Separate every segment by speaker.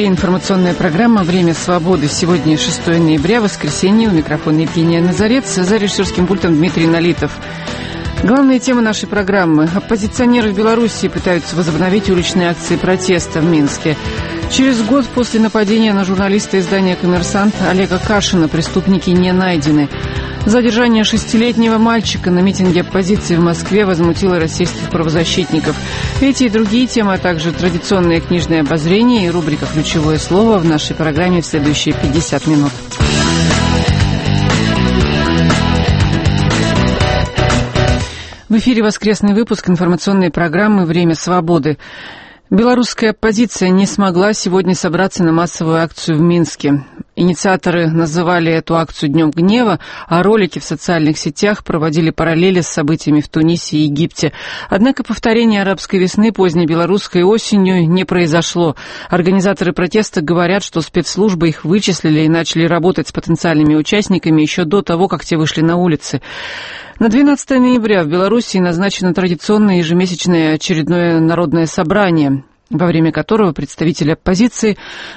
Speaker 1: эфире информационная программа «Время свободы». Сегодня 6 ноября, воскресенье. У микрофона Евгения Назарец, за режиссерским пультом Дмитрий Налитов. Главная тема нашей программы. Оппозиционеры в Белоруссии пытаются возобновить уличные акции протеста в Минске. Через год после нападения на журналиста издания «Коммерсант» Олега Кашина преступники не найдены. Задержание 6-летнего мальчика на митинге оппозиции в Москве возмутило российских правозащитников. Эти и другие темы, а также традиционное книжное обозрение и рубрика «Ключевое слово» в нашей программе в следующие 50 минут. В эфире воскресный выпуск информационной программы «Время свободы». Белорусская оппозиция не смогла сегодня собраться на массовую акцию в Минске. Инициаторы называли эту акцию «Днем гнева», а ролики в социальных сетях проводили параллели с событиями в Тунисе и Египте. Однако повторение арабской весны поздней белорусской осенью не произошло. Организаторы протеста говорят, что спецслужбы их вычислили и начали работать с потенциальными участниками еще до того, как те вышли на улицы. На 12 ноября в Белоруссии назначено традиционное ежемесячное очередное народное собрание, во время которого представители оппозиции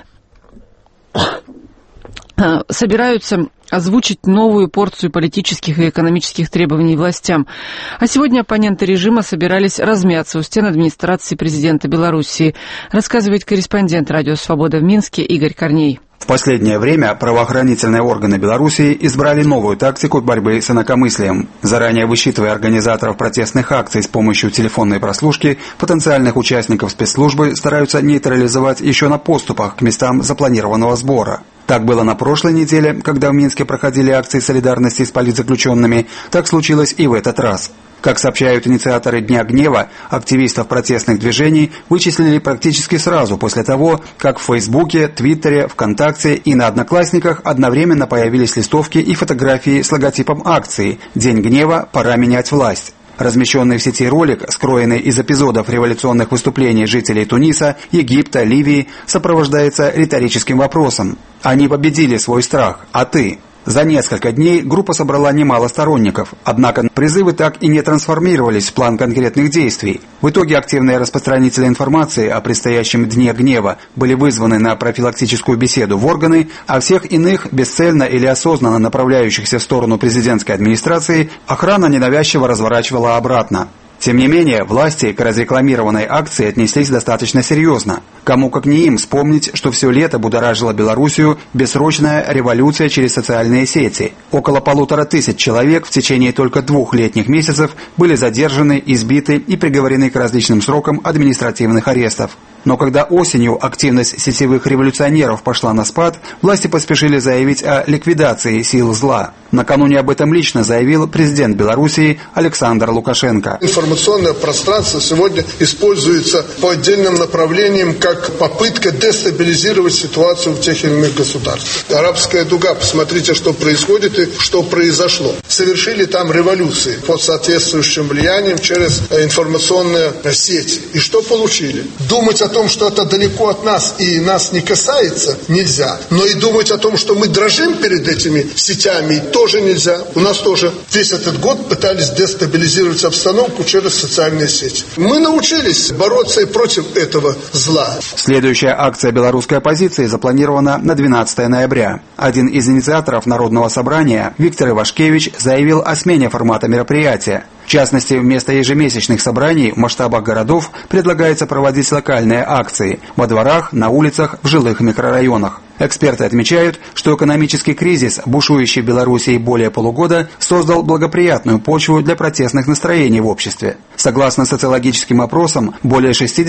Speaker 1: собираются озвучить новую порцию политических и экономических требований властям. А сегодня оппоненты режима собирались размяться у стен администрации президента Белоруссии, рассказывает корреспондент «Радио Свобода» в Минске Игорь Корней.
Speaker 2: В последнее время правоохранительные органы Белоруссии избрали новую тактику борьбы с инакомыслием. Заранее высчитывая организаторов протестных акций с помощью телефонной прослушки, потенциальных участников спецслужбы стараются нейтрализовать еще на подступах к местам запланированного сбора. Так было на прошлой неделе, когда в Минске проходили акции солидарности с политзаключенными, так случилось и в этот раз. Как сообщают инициаторы Дня гнева, активистов протестных движений вычислили практически сразу после того, как в Фейсбуке, Твиттере, ВКонтакте и на Одноклассниках одновременно появились листовки и фотографии с логотипом акции «День гнева. Пора менять власть». Размещенный в сети ролик, скроенный из эпизодов революционных выступлений жителей Туниса, Египта, Ливии, сопровождается риторическим вопросом. Они победили свой страх, а ты? За несколько дней группа собрала немало сторонников, однако призывы так и не трансформировались в план конкретных действий. В итоге активные распространители информации о предстоящем Дне гнева были вызваны на профилактическую беседу в органы, а всех иных, бесцельно или осознанно направляющихся в сторону президентской администрации, охрана ненавязчиво разворачивала обратно. Тем не менее, власти к разрекламированной акции отнеслись достаточно серьезно. Кому как не им вспомнить, что все лето будоражила Белоруссию бессрочная революция через социальные сети. Около 1500 человек в течение только 2 летних месяцев были задержаны, избиты и приговорены к различным срокам административных арестов. Но когда осенью активность сетевых революционеров пошла на спад, власти поспешили заявить о ликвидации сил зла. Накануне об этом лично заявил президент Белоруссии Александр Лукашенко.
Speaker 3: Информационное пространство сегодня используется по отдельным направлениям как попытка дестабилизировать ситуацию в тех или иных государствах. Арабская дуга, посмотрите, что происходит и что произошло. Совершили там революции под соответствующим влиянием через информационные сети. И что получили? Думать о том, что это далеко от нас и нас не касается, нельзя. Но и думать о том, что мы дрожим перед этими сетями, тоже нельзя. У нас тоже весь этот год пытались дестабилизировать обстановку через социальные сети. Мы научились бороться и против этого зла.
Speaker 2: Следующая акция белорусской оппозиции запланирована на 12 ноября. Один из инициаторов Народного собрания, Виктор Ивашкевич, заявил о смене формата мероприятия. В частности, вместо ежемесячных собраний в масштабах городов предлагается проводить локальные акции во дворах, на улицах, в жилых микрорайонах. Эксперты отмечают, что экономический кризис, бушующий в Белоруссии более полугода, создал благоприятную почву для протестных настроений в обществе. Согласно социологическим опросам, более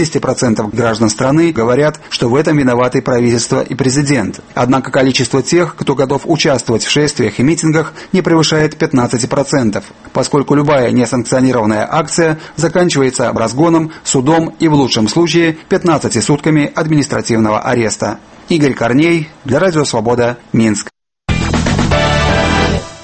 Speaker 2: 60% граждан страны говорят, что в этом виноваты правительство и президент. Однако количество тех, кто готов участвовать в шествиях и митингах, не превышает 15%, поскольку любая несанкционированная акция заканчивается разгоном, судом и в лучшем случае 15 сутками административного ареста. Игорь Корней для Радио Свобода, Минск.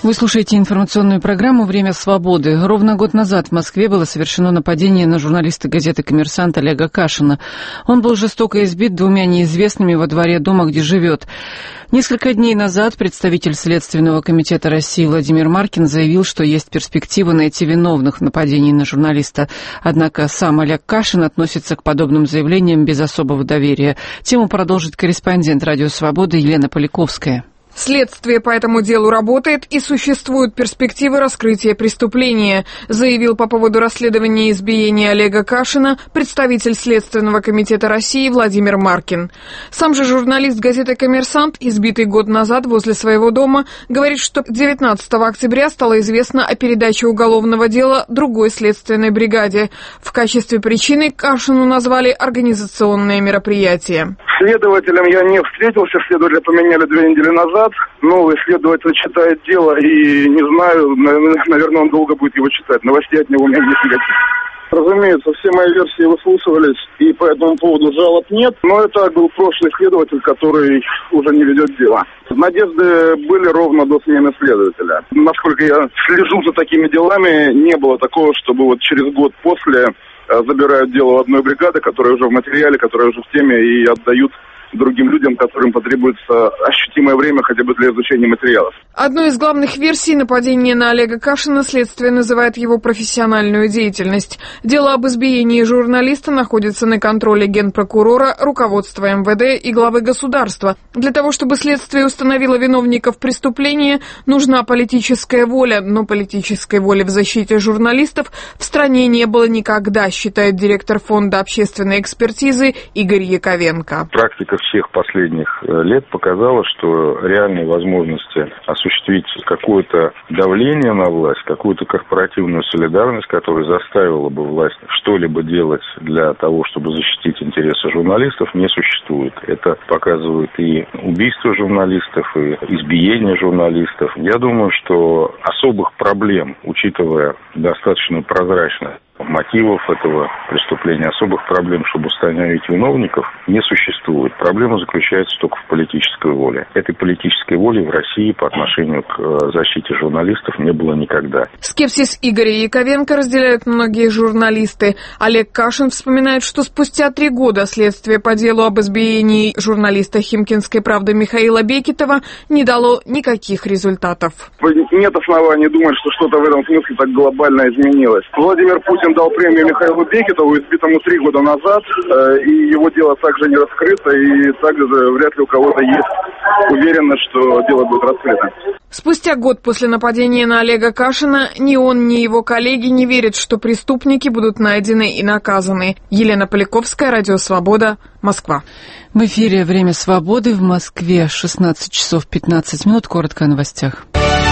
Speaker 1: Вы слушаете информационную программу «Время свободы». Ровно год назад в Москве было совершено нападение на журналиста газеты «Коммерсант» Олега Кашина. Он был жестоко избит двумя неизвестными во дворе дома, где живет. Несколько дней назад представитель Следственного комитета России Владимир Маркин заявил, что есть перспектива найти виновных в нападении на журналиста. Однако сам Олег Кашин относится к подобным заявлениям без особого доверия. Тему продолжит корреспондент «Радио Свобода» Елена Поляковская.
Speaker 4: Следствие по этому делу работает и существуют перспективы раскрытия преступления, заявил по поводу расследования избиения Олега Кашина представитель Следственного комитета России Владимир Маркин. Сам же журналист газеты «Коммерсант», избитый год назад возле своего дома, говорит, что 19 октября стало известно о передаче уголовного дела другой следственной бригаде. В качестве причины Кашину назвали организационное мероприятие.
Speaker 5: Следователем я не встретился, следователя поменяли 2 недели назад. Новый следователь читает дело, и не знаю, наверное, он долго будет его читать. Новостей от него у меня есть никаких. Разумеется, все мои версии выслушивались, и по этому поводу жалоб нет. Но это был прошлый следователь, который уже не ведет дело. Надежды были ровно до смены следователя. Насколько я слежу за такими делами, не было такого, чтобы вот через год после забирают дело у одной бригады, которая уже в материале, которая уже в теме, и отдают другим людям, которым потребуется ощутимое время хотя бы для изучения материалов.
Speaker 4: Одной из главных версий нападения на Олега Кашина следствие называет его профессиональную деятельность. Дело об избиении журналиста находится на контроле генпрокурора, руководства МВД и главы государства. Для того, чтобы следствие установило виновников преступления, нужна политическая воля, но политической воли в защите журналистов в стране не было никогда, считает директор фонда общественной экспертизы Игорь Яковенко.
Speaker 6: Практика всех последних лет показала, что реальные возможности осуществить какое-то давление на власть, какую-то корпоративную солидарность, которая заставила бы власть что-либо делать для того, чтобы защитить интересы журналистов, не существует. Это показывает и убийство журналистов, и избиение журналистов. Я думаю, что особых проблем, учитывая достаточно прозрачность мотивов этого преступления, особых проблем, чтобы установить виновников, не существует. Проблема заключается только в политической воле. Этой политической воли в России по отношению к защите журналистов не было никогда.
Speaker 4: Скепсис Игоря Яковенко разделяют многие журналисты. Олег Кашин вспоминает, что спустя 3 года следствие по делу об избиении журналиста «Химкинской правды» Михаила Бекетова не дало никаких результатов.
Speaker 5: Нет оснований думать, что что-то в этом смысле так глобально изменилось. Владимир Путин дал премию Михаилу Бекетову, избитому 3 года назад, и его дело также не раскрыто, и также вряд ли у кого-то есть уверенность, что дело будет раскрыто.
Speaker 4: Спустя год после нападения на Олега Кашина ни он, ни его коллеги не верят, что преступники будут найдены и наказаны. Елена Поляковская, Радио Свобода, Москва.
Speaker 1: В эфире «Время свободы» в Москве, 16 часов 15 минут. Коротко о новостях.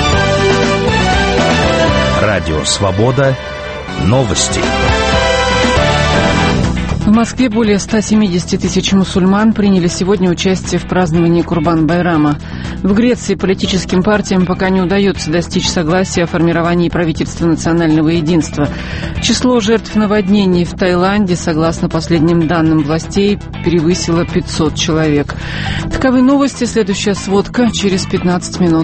Speaker 7: Радио Свобода. Новости.
Speaker 1: В Москве более 170 тысяч мусульман приняли сегодня участие в праздновании Курбан-Байрама. В Греции политическим партиям пока не удается достичь согласия о формировании правительства национального единства. Число жертв наводнений в Таиланде, согласно последним данным властей, превысило 500 человек. Таковы новости. Следующая сводка через 15 минут.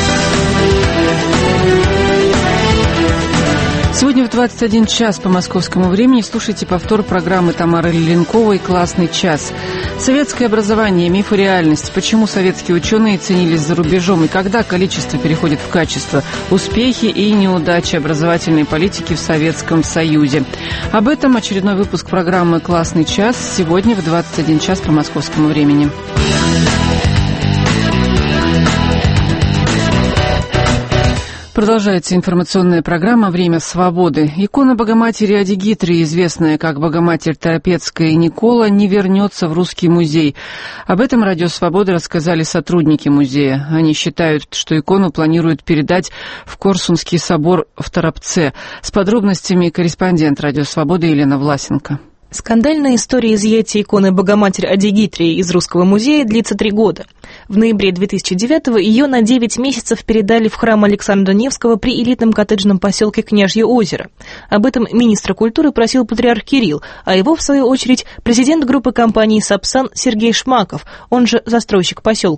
Speaker 1: Сегодня в 21 час по московскому времени слушайте повтор программы Тамары Лиленковой «Классный час». Советское образование, миф и реальность. Почему советские ученые ценились за рубежом и когда количество переходит в качество. Успехи и неудачи образовательной политики в Советском Союзе. Об этом очередной выпуск программы «Классный час» сегодня в 21 час по московскому времени. Продолжается информационная программа «Время свободы». Икона Богоматери Адигитры, известная как Богоматерь Торопецкая Никола, не вернется в Русский музей. Об этом Радио Свободы рассказали сотрудники музея. Они считают, что икону планируют передать в Корсунский собор в Торопце. С подробностями корреспондент Радио Свободы Елена Власенко.
Speaker 8: Скандальная история изъятия иконы Богоматери Адигитрии из Русского музея длится 3 года. В ноябре 2009-го ее на 9 месяцев передали в храм Александра Невского при элитном коттеджном поселке Княжье озеро. Об этом министра культуры просил патриарх Кирилл, а его, в свою очередь, президент группы компании «Сапсан» Сергей Шмаков, он же застройщик поселка.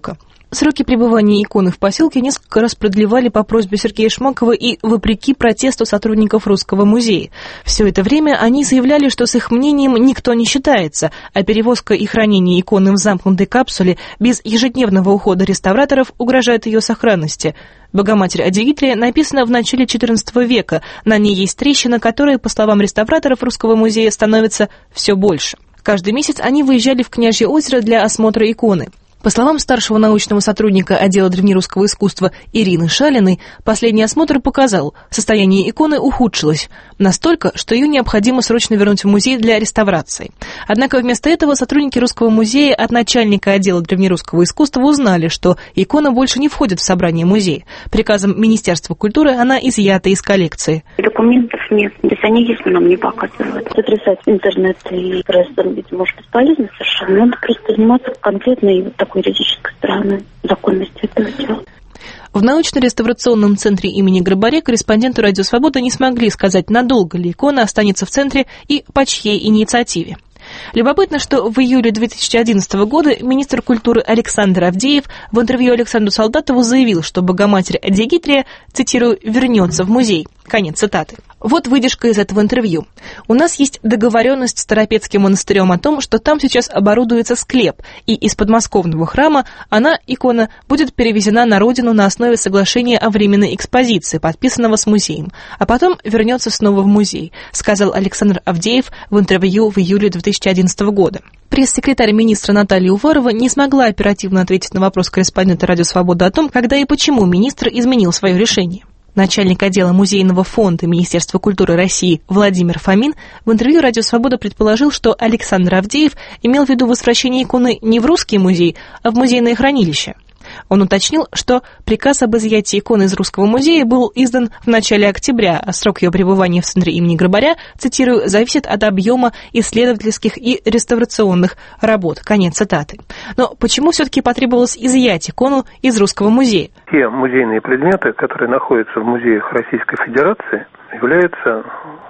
Speaker 8: Сроки пребывания иконы в поселке несколько раз продлевали по просьбе Сергея Шмакова и вопреки протесту сотрудников Русского музея. Все это время они заявляли, что с их мнением никто не считается, а перевозка и хранение иконы в замкнутой капсуле без ежедневного ухода реставраторов угрожает ее сохранности. Богоматерь Адигитрия написана в начале XIV века. На ней есть трещина, которая, по словам реставраторов Русского музея, становится все больше. Каждый месяц они выезжали в Княжье озеро для осмотра иконы. По словам старшего научного сотрудника отдела древнерусского искусства Ирины Шалиной, последний осмотр показал, состояние иконы ухудшилось настолько, что ее необходимо срочно вернуть в музей для реставрации. Однако вместо этого сотрудники Русского музея от начальника отдела древнерусского искусства узнали, что икона больше не входит в собрание музея. Приказом Министерства культуры она изъята из коллекции.
Speaker 9: Документов нет, то есть они есть, но нам не показывают. Сотрясать интернет и пресса, видимо, может бесполезно совершенно. Надо просто заниматься конкретно и вот такой юридической стороны законности этого дела.
Speaker 8: В научно-реставрационном центре имени Грабаря корреспонденты «Радио Свобода» не смогли сказать, надолго ли икона останется в центре и по чьей инициативе. Любопытно, что в июле 2011 года министр культуры Александр Авдеев в интервью Александру Солдатову заявил, что Богоматерь Адигитрия, цитирую, «вернется в музей». Конец цитаты. Вот выдержка из этого интервью. «У нас есть договоренность с Торопецким монастырем о том, что там сейчас оборудуется склеп, и из подмосковного храма икона, будет перевезена на родину на основе соглашения о временной экспозиции, подписанного с музеем, а потом вернется снова в музей», сказал Александр Авдеев в интервью в июле 2011 года. Пресс-секретарь министра Наталья Уварова не смогла оперативно ответить на вопрос корреспондента «Радио Свобода» о том, когда и почему министр изменил свое решение. Начальник отдела музейного фонда Министерства культуры России Владимир Фомин в интервью «Радио Свобода» предположил, что Александр Авдеев имел в виду возвращение иконы не в Русский музей, а в музейное хранилище. Он уточнил, что приказ об изъятии иконы из Русского музея был издан в начале октября, а срок ее пребывания в центре имени Грабаря, цитирую, зависит от объема исследовательских и реставрационных работ. Конец цитаты. Но почему все-таки потребовалось изъять икону из Русского музея?
Speaker 10: Те музейные предметы, которые находятся в музеях Российской Федерации, являются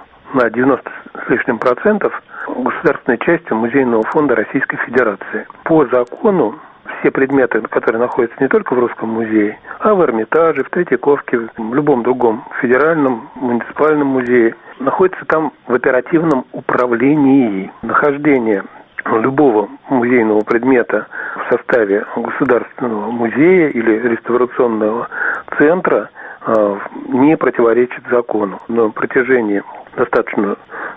Speaker 10: на 90 с лишним процентов государственной частью музейного фонда Российской Федерации. По закону все предметы, которые находятся не только в Русском музее, а в Эрмитаже, в Третьяковке, в любом другом федеральном, муниципальном музее, находятся там в оперативном управлении. Нахождение любого музейного предмета в составе государственного музея или реставрационного центра не противоречит закону. На протяжении достаточно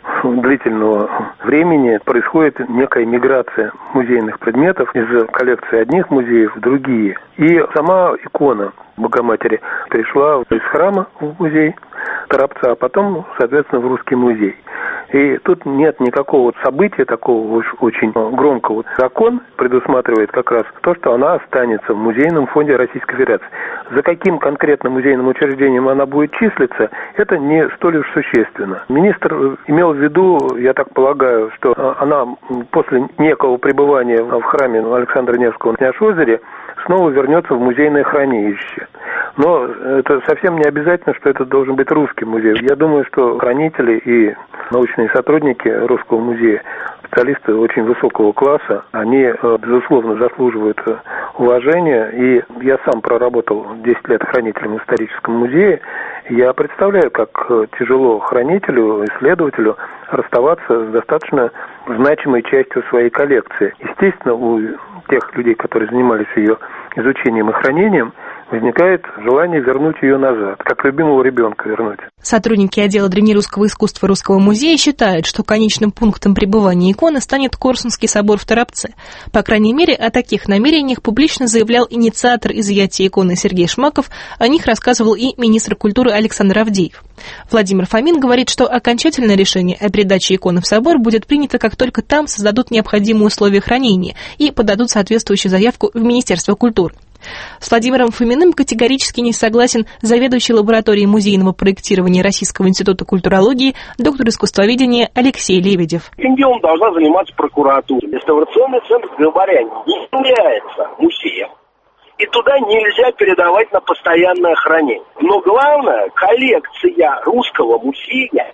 Speaker 10: длительного времени происходит некая миграция музейных предметов из коллекции одних музеев в другие. И сама икона Богоматери пришла из храма в музей Торопца, а потом, соответственно, в Русский музей. И тут нет никакого события такого уж очень громкого. Закон предусматривает как раз то, что она останется в музейном фонде Российской Федерации. За каким конкретным музейным учреждением она будет числиться, это не столь уж существенно. Министр имел в виду, я так полагаю, что она после некого пребывания в храме Александра Невского на Княжьем-озере снова вернется в музейное хранилище. Но это совсем не обязательно, что это должен быть Русский музей. Я думаю, что хранители и научные сотрудники Русского музея, специалисты очень высокого класса, они, безусловно, заслуживают уважения. И я сам проработал 10 лет хранителем в историческом музее. Я представляю, как тяжело хранителю, исследователю расставаться с достаточно значимой частью своей коллекции. Естественно, у тех людей, которые занимались ее изучением и хранением, возникает желание вернуть ее назад, как любимого ребенка вернуть.
Speaker 8: Сотрудники отдела древнерусского искусства Русского музея считают, что конечным пунктом пребывания иконы станет Корсунский собор в Торопце. По крайней мере, о таких намерениях публично заявлял инициатор изъятия иконы Сергей Шмаков, о них рассказывал и министр культуры Александр Авдеев. Владимир Фомин говорит, что окончательное решение о передаче иконы в собор будет принято, как только там создадут необходимые условия хранения и подадут соответствующую заявку в Министерство культуры. С Владимиром Фоминым категорически не согласен заведующий лабораторией музейного проектирования Российского института культурологии, доктор искусствоведения Алексей Лебедев.
Speaker 11: Этим делом должна заниматься прокуратура. Реставрационный центр Грабаря не является музеем, и туда нельзя передавать на постоянное хранение. Но главное, коллекция Русского музея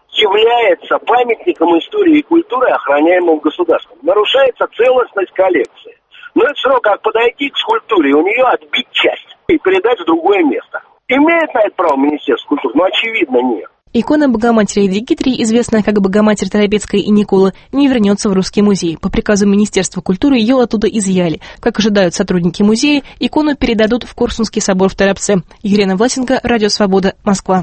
Speaker 11: является памятником истории и культуры, охраняемым государством. Нарушается целостность коллекции. Но это все равно как подойти к скульптуре, у нее отбить часть и передать в другое место. Имеет на это право Министерство культуры? Ну, очевидно, нет.
Speaker 8: Икона Богоматери Адигитрии, известная как Богоматерь Торопецкая и Никола, не вернется в Русский музей. По приказу Министерства культуры ее оттуда изъяли. Как ожидают сотрудники музея, икону передадут в Корсунский собор в Торопце. Елена Власенко, Радио Свобода, Москва.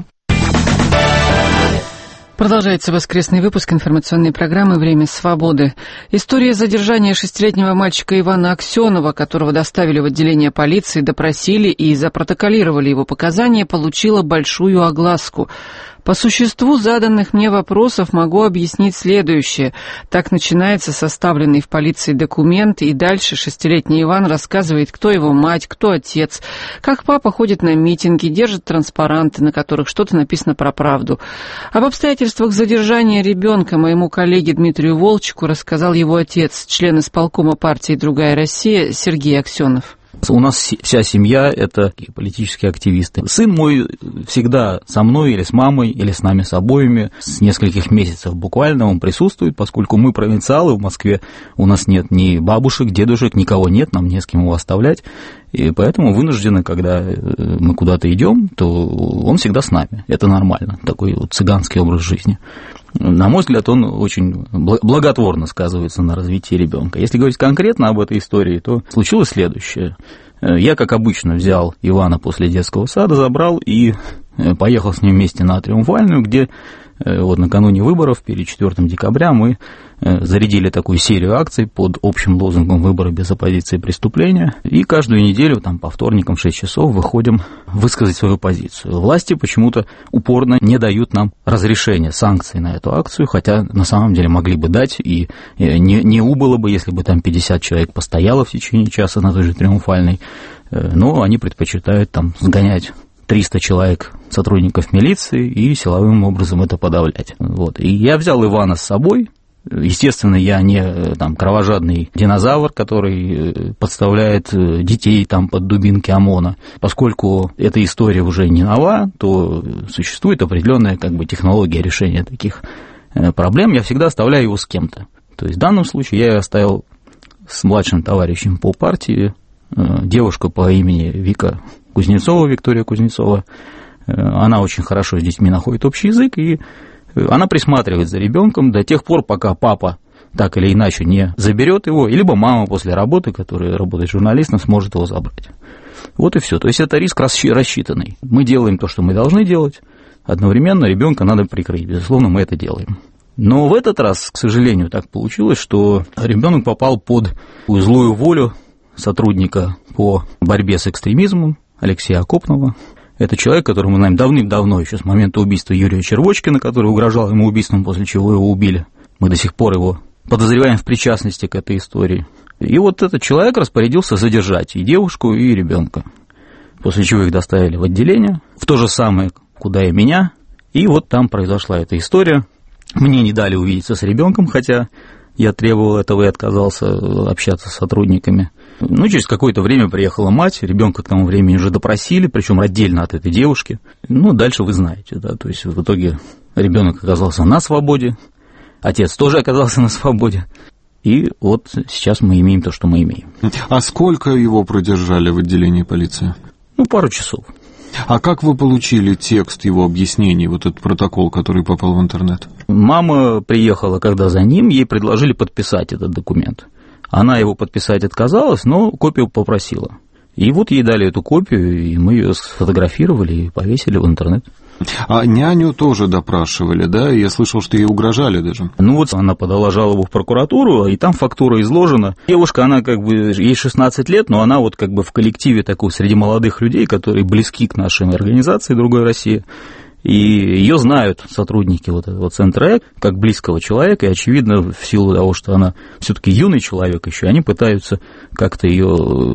Speaker 1: Продолжается воскресный выпуск информационной программы «Время свободы». История задержания 6-летнего мальчика Ивана Аксенова, которого доставили в отделение полиции, допросили и запротоколировали его показания, получила большую огласку. По существу заданных мне вопросов могу объяснить следующее. Так начинается составленный в полиции документ, и дальше 6-летний Иван рассказывает, кто его мать, кто отец, как папа ходит на митинги, держит транспаранты, на которых что-то написано про правду. Об обстоятельствах задержания ребенка моему коллеге Дмитрию Волчку рассказал его отец, член исполкома партии «Другая Россия» Сергей Аксенов.
Speaker 12: У нас вся семья – это политические активисты. Сын мой всегда со мной или с мамой, или с нами с обоими. С нескольких месяцев буквально он присутствует, поскольку мы провинциалы в Москве, у нас нет ни бабушек, дедушек, никого нет, нам не с кем его оставлять. И поэтому вынуждены, когда мы куда-то идем, то он всегда с нами. Это нормально, такой вот цыганский образ жизни. На мой взгляд, он очень благотворно сказывается на развитии ребенка. Если говорить конкретно об этой истории, то случилось следующее. Я, как обычно, взял Ивана после детского сада, забрал и поехал с ним вместе на Триумфальную, где вот накануне выборов, перед 4 декабря, мы зарядили такую серию акций под общим лозунгом «Выборы без оппозиции преступления». И каждую неделю, там, по вторникам в 6 часов выходим высказать свою позицию. Власти почему-то упорно не дают нам разрешения, санкций на эту акцию, хотя на самом деле могли бы дать, и не убыло бы, если бы там 50 человек постояло в течение часа на той же Триумфальной, но они предпочитают там сгонять 300 человек сотрудников милиции и силовым образом это подавлять. Вот. И я взял Ивана с собой. Естественно, я не там кровожадный динозавр, который подставляет детей там под дубинки ОМОНа. Поскольку эта история уже не нова, то существует определенная как бы технология решения таких проблем. Я всегда оставляю его с кем-то. То есть в данном случае я оставил с младшим товарищем по партии девушку по имени Вика Кузнецова, Виктория Кузнецова. Она очень хорошо с детьми находит общий язык, и она присматривает за ребенком до тех пор, пока папа так или иначе не заберет его, либо мама после работы, которая работает журналистом, сможет его забрать. Вот и все. То есть это риск рассчитанный. Мы делаем то, что мы должны делать, одновременно ребенка надо прикрыть. Безусловно, мы это делаем. Но в этот раз, к сожалению, так получилось, что ребенок попал под злую волю сотрудника по борьбе с экстремизмом Алексея Окопного. Это человек, которого мы знаем давным-давно, еще с момента убийства Юрия Червочкина, который угрожал ему убийством, после чего его убили. Мы до сих пор его подозреваем в причастности к этой истории. И вот этот человек распорядился задержать и девушку, и ребенка. После чего их доставили в отделение, в то же самое, куда и меня. И вот там произошла эта история. Мне не дали увидеться с ребенком, хотя я требовал этого и отказался общаться с сотрудниками. Ну, через какое-то время приехала мать, ребенка к тому времени уже допросили, причем отдельно от этой девушки. Ну, дальше вы знаете, да, то есть в итоге ребенок оказался на свободе, отец тоже оказался на свободе, и вот сейчас мы имеем то, что мы имеем.
Speaker 13: А сколько его продержали в отделении полиции?
Speaker 12: Ну, пару часов.
Speaker 13: А как вы получили текст его объяснений, вот этот протокол, который попал в интернет?
Speaker 12: Мама приехала, когда за ним, ей предложили подписать этот документ. Она его подписать отказалась, но копию попросила. И вот ей дали эту копию, и мы ее сфотографировали и повесили в интернет.
Speaker 13: А няню тоже допрашивали, да? Я слышал, что ей угрожали даже.
Speaker 12: Ну вот она подала жалобу в прокуратуру, и там фактура изложена. Девушка, она как бы, ей 16 лет, но она вот как бы в коллективе такой, среди молодых людей, которые близки к нашей организации «Другой России». И ее знают сотрудники вот этого центра как близкого человека, и, очевидно, в силу того, что она все-таки юный человек еще, они пытаются как-то ее,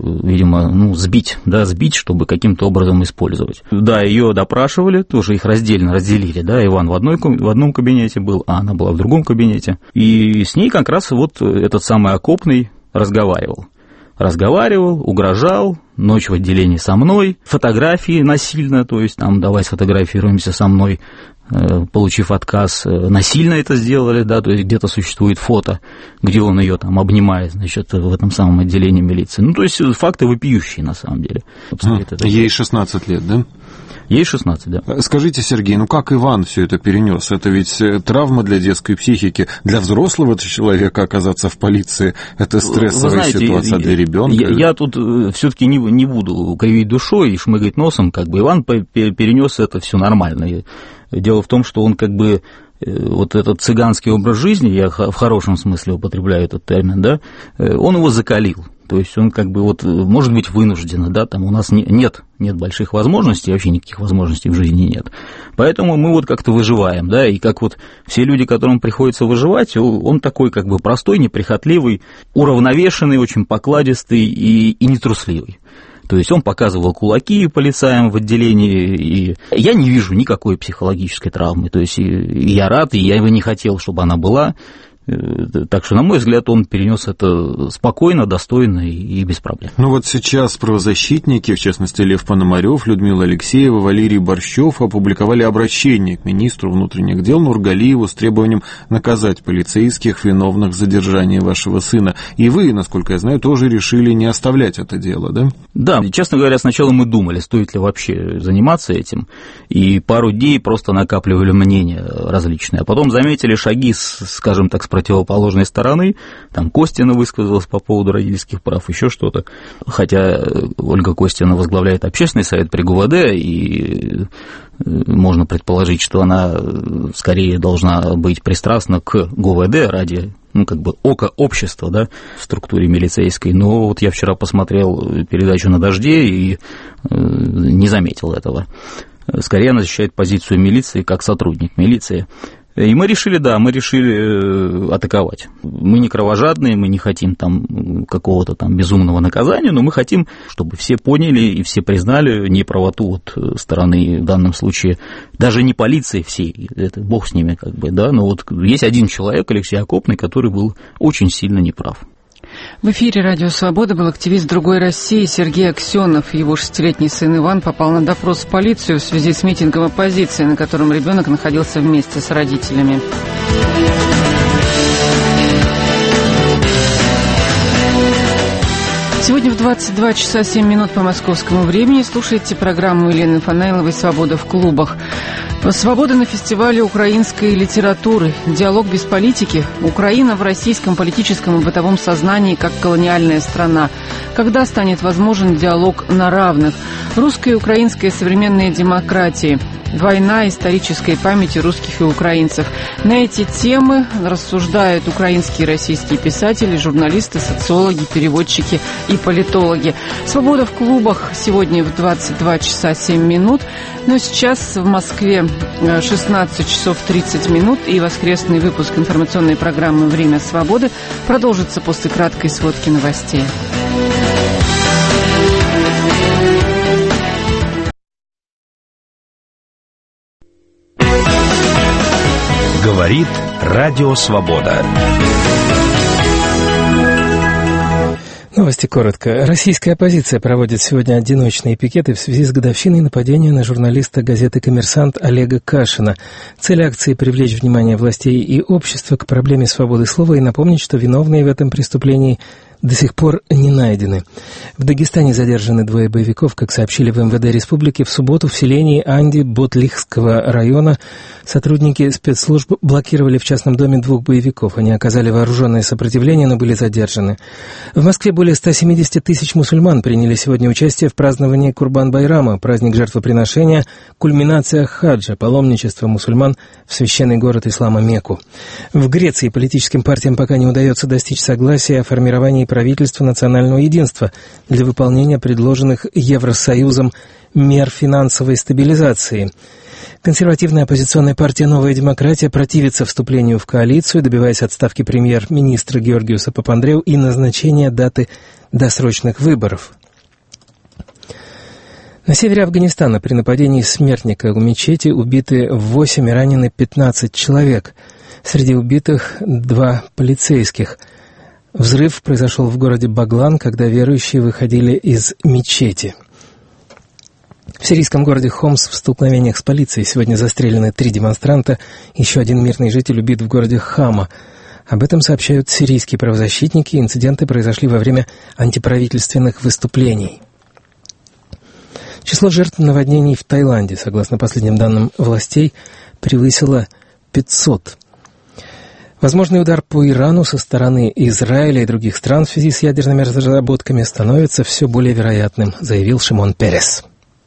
Speaker 12: видимо, сбить, чтобы каким-то образом использовать. Да, ее допрашивали, тоже их разделили, да, Иван в одном кабинете был, а она была в другом кабинете, и с ней как раз вот этот самый Окопный разговаривал, угрожал, ночь в отделении со мной, фотографии насильно, то есть там давай сфотографируемся со мной, получив отказ, насильно это сделали, да, то есть где-то существует фото, где он ее там обнимает, значит, в этом самом отделении милиции. Ну, то есть факты вопиющие на самом деле.
Speaker 13: Ей 16 лет, да?
Speaker 12: Ей 16, да.
Speaker 13: Скажите, Сергей, ну как Иван все это перенес? Это ведь травма для детской психики. Для взрослого человека оказаться в полиции – это стрессовая ситуация для ребенка.
Speaker 12: Я тут все-таки не буду кривить душой и шмыгать носом. Как бы Иван перенес это все нормально. Дело в том, что он как бы вот этот цыганский образ жизни, я в хорошем смысле употребляю этот термин, да, он его закалил. То есть он как бы вот, может быть, вынужденно, да, там у нас нет больших возможностей, вообще никаких возможностей в жизни нет. Поэтому мы вот как-то выживаем, да, и как вот все люди, которым приходится выживать, он такой как бы простой, неприхотливый, уравновешенный, очень покладистый и нетрусливый. То есть он показывал кулаки полицаям в отделении, и я не вижу никакой психологической травмы. То есть и я рад, и я бы не хотел, чтобы она была. Так что, на мой взгляд, он перенес это спокойно, достойно и без проблем.
Speaker 13: Ну вот сейчас правозащитники, в частности Лев Пономарев, Людмила Алексеева, Валерий Борщев опубликовали обращение к министру внутренних дел Нургалиеву с требованием наказать полицейских, виновных в задержании вашего сына. И вы, насколько я знаю, тоже решили не оставлять это дело, да?
Speaker 12: Да, честно говоря, сначала мы думали, стоит ли вообще заниматься этим, и пару дней просто накапливали мнения различные, а потом заметили шаги, скажем так, с противоположной стороны, там Костина высказалась по поводу родительских прав, еще что-то, хотя Ольга Костина возглавляет общественный совет при ГУВД, и можно предположить, что она скорее должна быть пристрастна к ГУВД ради, ну, как бы ока общества, да, в структуре милицейской, но вот я вчера посмотрел передачу «На дожде» и не заметил этого. Скорее она защищает позицию милиции как сотрудник милиции. И мы решили атаковать. Мы не кровожадные, мы не хотим там какого-то там безумного наказания, но мы хотим, чтобы все поняли и все признали неправоту от стороны, в данном случае, даже не полиции всей, это бог с ними, как бы, да, но вот есть один человек, Алексей Окопный, который был очень сильно неправ.
Speaker 1: В эфире «Радио Свобода» был активист «Другой России» Сергей Аксенов. Его 6-летний сын Иван попал на допрос в полицию в связи с митингом оппозиции, на котором ребенок находился вместе с родителями. Сегодня в 22 часа 7 минут по московскому времени слушайте программу Елены Фанайловой «Свобода в клубах». Свобода на фестивале украинской литературы. Диалог без политики. Украина в российском политическом и бытовом сознании как колониальная страна. Когда станет возможен диалог на равных? Русская и украинская современные демократии. Война исторической памяти русских и украинцев. На эти темы рассуждают украинские и российские писатели, журналисты, социологи, переводчики и политологи. «Свобода в клубах» сегодня в 22 часа 7 минут. Но сейчас в Москве 16 часов 30 минут, и воскресный выпуск информационной программы «Время свободы» продолжится после краткой сводки новостей.
Speaker 7: Говорит Радио Свобода.
Speaker 14: Новости коротко. Российская оппозиция проводит сегодня одиночные пикеты в связи с годовщиной нападения на журналиста газеты «Коммерсант» Олега Кашина. Цель акции – привлечь внимание властей и общества к проблеме свободы слова и напомнить, что виновные в этом преступлении до сих пор не найдены. В Дагестане задержаны 2 боевиков, как сообщили в МВД республики. В субботу в селении Анди Ботлихского района сотрудники спецслужб блокировали в частном доме 2 боевиков. Они оказали вооруженное сопротивление, но были задержаны. В Москве более 170 тысяч мусульман приняли сегодня участие в праздновании Курбан-Байрама, праздник жертвоприношения, кульминация хаджа, паломничества мусульман в священный город ислама Мекку. В Греции политическим партиям пока не удается достичь согласия о формировании правительства национального единства для выполнения предложенных Евросоюзом мер финансовой стабилизации. Консервативная оппозиционная партия «Новая демократия» противится вступлению в коалицию, добиваясь отставки премьер-министра Георгиуса Папандреу и назначения даты досрочных выборов. На севере Афганистана при нападении смертника у мечети убиты 8 и ранены 15 человек. Среди убитых 2 полицейских. Взрыв произошел в городе Баглан, когда верующие выходили из мечети. В сирийском городе Хомс в столкновениях с полицией сегодня застрелены 3 демонстранта, еще один мирный житель убит в городе Хама. Об этом сообщают сирийские правозащитники. Инциденты произошли во время антиправительственных выступлений. Число жертв наводнений в Таиланде, согласно последним данным властей, превысило 500. Возможный удар по Ирану со стороны Израиля и других стран в связи с ядерными разработками становится все более вероятным, заявил Шимон Перес.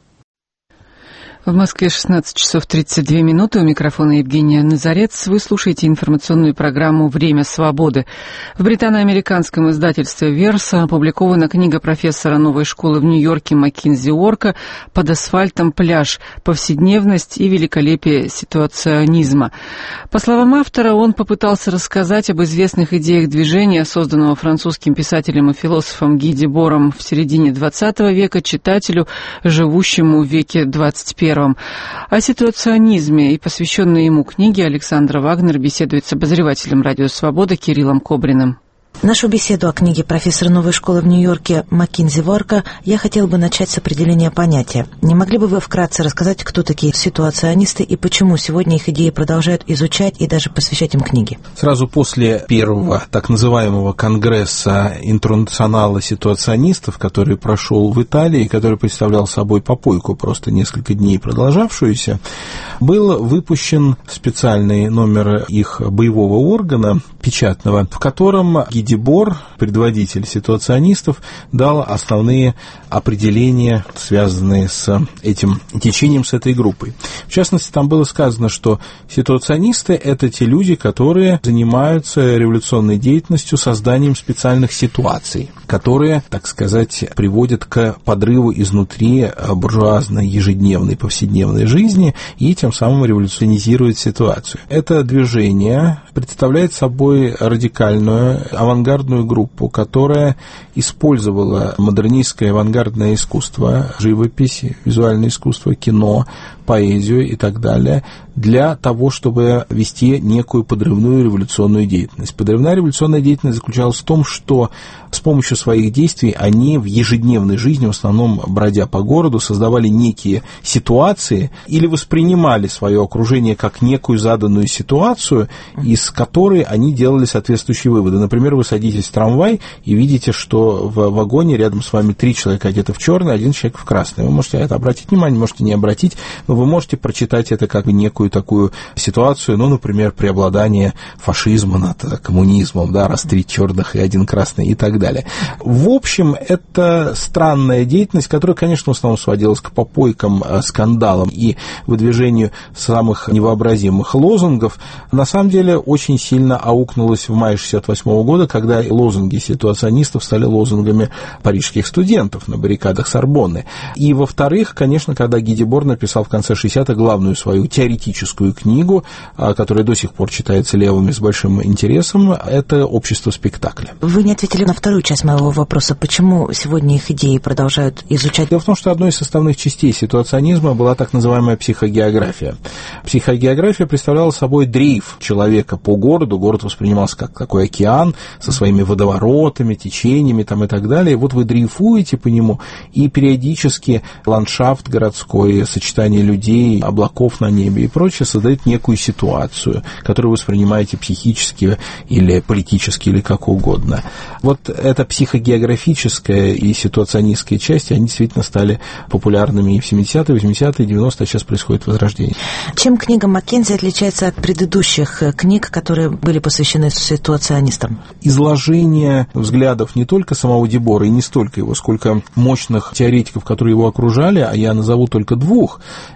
Speaker 1: В Москве 16 часов 32 минуты. У микрофона Евгения Назарец. Вы слушаете информационную программу «Время свободы». В британо-американском издательстве «Верса» опубликована книга профессора новой школы в Нью-Йорке Маккензи Уорка «Под асфальтом пляж. Повседневность и великолепие ситуационизма». По словам автора, он попытался рассказать об известных идеях движения, созданного французским писателем и философом Ги Дебором в середине XX века, читателю, живущему в веке XXI. О ситуационизме и посвященной ему книге Александра Вагнер беседует с обозревателем «Радио Свобода» Кириллом Кобриным.
Speaker 15: Нашу беседу о книге профессора новой школы в Нью-Йорке Маккензи Уорка я хотела бы начать с определения понятия. Не могли бы вы вкратце рассказать, кто такие ситуационисты и почему сегодня их идеи продолжают изучать и даже посвящать им книги?
Speaker 16: Сразу после первого так называемого конгресса интернационала ситуационистов, который прошел в Италии, который представлял собой попойку, просто несколько дней продолжавшуюся, был выпущен специальный номер их боевого органа, печатного, в котором Ги Дебор, предводитель ситуационистов, дал основные определения, связанные с этим течением, с этой группой. В частности, там было сказано, что ситуационисты – это те люди, которые занимаются революционной деятельностью, созданием специальных ситуаций, которые, так сказать, приводят к подрыву изнутри буржуазной, ежедневной, повседневной жизни и тем самым революционизируют ситуацию. Это движение представляет собой радикальную авангардную группу, которая использовала модернистское авангардное искусство, живопись, визуальное искусство, кино, поэзию и так далее, для того, чтобы вести некую подрывную революционную деятельность. Подрывная революционная деятельность заключалась в том, что с помощью своих действий они в ежедневной жизни, в основном бродя по городу, создавали некие ситуации или воспринимали свое окружение как некую заданную ситуацию, из которой они делали соответствующие выводы. Например, вы садитесь в трамвай и видите, что в вагоне рядом с вами 3 человека одеты в черный, 1 человек в красный. Вы можете это обратить внимание, можете не обратить, но вы можете прочитать это как некую такую ситуацию, ну, например, преобладание фашизма над коммунизмом, да, раз 3 черных и 1 красный и так далее. В общем, это странная деятельность, которая, конечно, в основном сводилась к попойкам, скандалам и выдвижению самых невообразимых лозунгов. На самом деле, очень сильно аукнулась в мае 1968 года, когда лозунги ситуационистов стали лозунгами парижских студентов на баррикадах Сорбонны. И, во-вторых, конечно, когда Ги Дебор написал в конце 60-х главную свою теоретическую книгу, которая до сих пор читается левыми с большим интересом, это «Общество спектакля».
Speaker 15: Вы не ответили на вторую часть моего вопроса. Почему сегодня их идеи продолжают изучать?
Speaker 16: Дело в том, что одной из составных частей ситуационизма была так называемая психогеография. Психогеография представляла собой дрейф человека по городу. Город воспринимался как такой океан со своими водоворотами, течениями там, и так далее. И вот вы дрейфуете по нему, и периодически ландшафт городской, сочетание людей, облаков на небе и прочее создает некую ситуацию, которую вы воспринимаете психически или политически, или как угодно. Вот эта психогеографическая и ситуационистская части, они действительно стали популярными и в 70-е, 80-е, 90-е, а сейчас происходит возрождение.
Speaker 15: Чем книга Маккензи отличается от предыдущих книг, которые были посвящены ситуационистам?
Speaker 16: Изложение взглядов не только самого Дебора и не столько его, сколько мощных теоретиков, которые его окружали, а я назову только 2.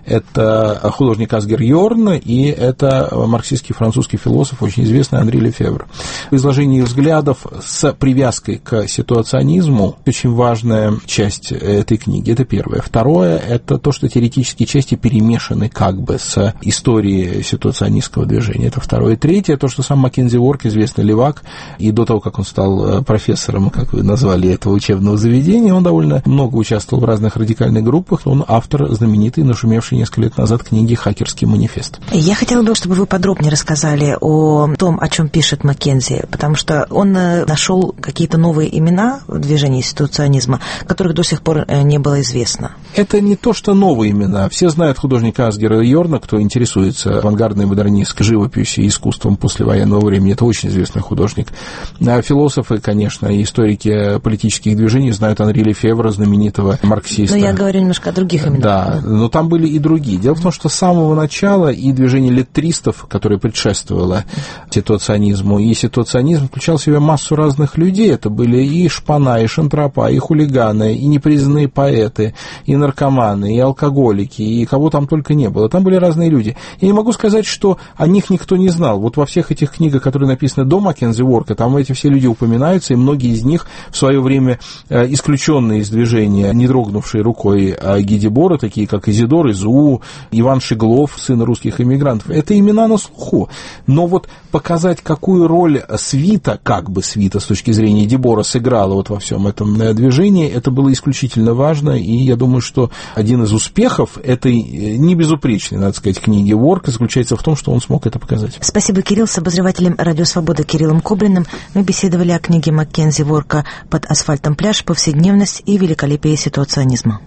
Speaker 16: Это художник Асгер Йорн и это марксистский французский философ, очень известный Анри Лефевр. Изложение взглядов с привязкой к ситуационизму очень важная часть этой книги. Это первое. Второе, это то, что теоретические части перемешаны как бы с историей ситуационистского движения. Это второе. Третье, то, что сам Маккензи Уорк, известный левак, и до того, как он стал профессором, как вы назвали этого учебного заведения. Он довольно много участвовал в разных радикальных группах. Он автор знаменитой, нашумевшей несколько лет назад книги «Хакерский манифест».
Speaker 15: Я хотела бы, чтобы вы подробнее рассказали о том, о чем пишет Маккензи, потому что он нашел какие-то новые имена в движении ситуационизма, которых до сих пор не было известно.
Speaker 16: Это не то, что новые имена. Все знают художника Асгера Йорна, кто интересуется авангардной модернистской живописью и искусством послевоенного времени. Это очень известный художник. Философы, конечно, и историки политических движений знают Анри Лефевра, знаменитого марксиста.
Speaker 15: Но я говорю немножко о других именах.
Speaker 16: Да, но там были и другие. Дело в том, что с самого начала и движение леттристов, которое предшествовало ситуационизму, и ситуационизм включал в себя массу разных людей. Это были и шпана, и шантропа, и хулиганы, и непризнанные поэты, и наркоманы, и алкоголики, и кого там только не было. Там были разные люди. Я не могу сказать, что о них никто не знал. Вот во всех этих книгах, которые написаны до Маккензи Уорка, там эти все люди упоминаются, и многие из них в свое время исключенные из движения, не дрогнувшие рукой Ги Дебора, такие как Изидор Изу, Иван Шеглов, сын русских эмигрантов. Это имена на слуху. Но вот показать, какую роль свита, как бы свита с точки зрения Дебора сыграла вот во всем этом движении, это было исключительно важно, и я думаю, что один из успехов этой не безупречной, надо сказать, книги Уорка заключается в том, что он смог это показать.
Speaker 15: Спасибо, Кирилл. С обозревателем «Радио Свобода» Кириллом Коблиным мы беседовали о книге Маккензи Уорка «Под асфальтом пляж. Повседневность и великолепие ситуационизма».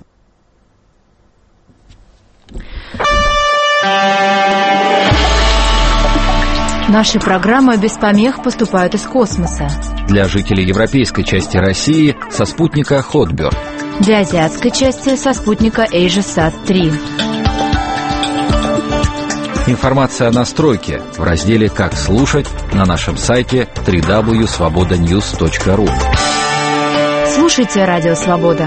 Speaker 17: Наши программы без помех поступают из космоса.
Speaker 18: Для жителей европейской части России со спутника Хотберд.
Speaker 17: Для азиатской части со спутника AsiaSat-3.
Speaker 18: Информация о настройке в разделе «Как слушать» на нашем сайте www.svobodanews.ru.
Speaker 17: Слушайте «Радио Свобода».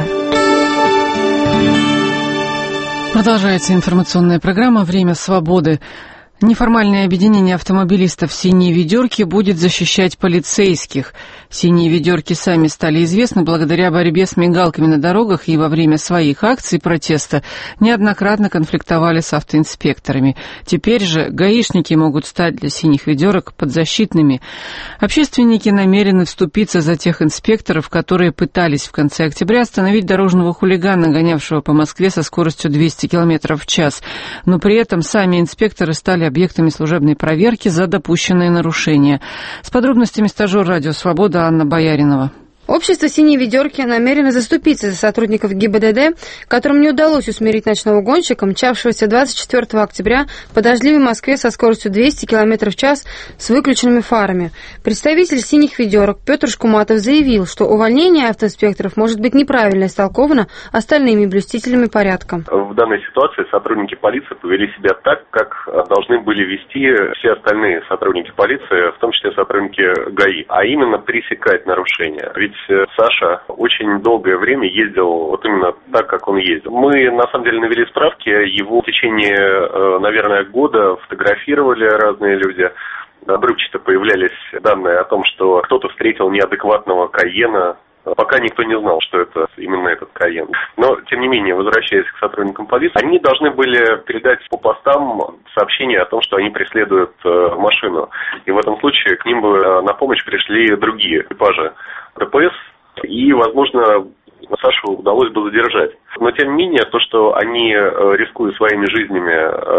Speaker 1: Продолжается информационная программа «Время свободы». Неформальное объединение автомобилистов «Синие ведерки» будет защищать полицейских. «Синие ведерки» сами стали известны благодаря борьбе с мигалками на дорогах и во время своих акций протеста неоднократно конфликтовали с автоинспекторами. Теперь же гаишники могут стать для «Синих ведерок» подзащитными. Общественники намерены вступиться за тех инспекторов, которые пытались в конце октября остановить дорожного хулигана, гонявшего по Москве со скоростью 200 км в час. Но при этом сами инспекторы стали объектами служебной проверки за допущенные нарушения. С подробностями стажер «Радио Свобода» Анна Бояринова.
Speaker 19: Общество «Синие ведерки» намерено заступиться за сотрудников ГИБДД, которым не удалось усмирить ночного гонщика, мчавшегося 24 октября по дождливой Москве со скоростью 200 км в час с выключенными фарами. Представитель «Синих ведерок» Петр Шкуматов заявил, что увольнение автоинспекторов может быть неправильно истолковано остальными блюстителями порядка.
Speaker 20: В данной ситуации сотрудники полиции повели себя так, как должны были вести все остальные сотрудники полиции, в том числе сотрудники ГАИ, а именно пресекать нарушения. Ведь Саша очень долгое время ездил вот именно так, как он ездил. Мы, на самом деле, навели справки, его в течение, наверное, года фотографировали разные люди. Обрывчато появлялись данные о том, что кто-то встретил неадекватного Кайена. Пока никто не знал, что это именно этот Кайен. Но, тем не менее, возвращаясь к сотрудникам полиции, они должны были передать по постам сообщение о том, что они преследуют машину. И в этом случае к ним бы на помощь пришли другие экипажи ДПС, и, возможно, Сашу удалось бы задержать. Но, тем не менее, то, что они, рискуя своими жизнями,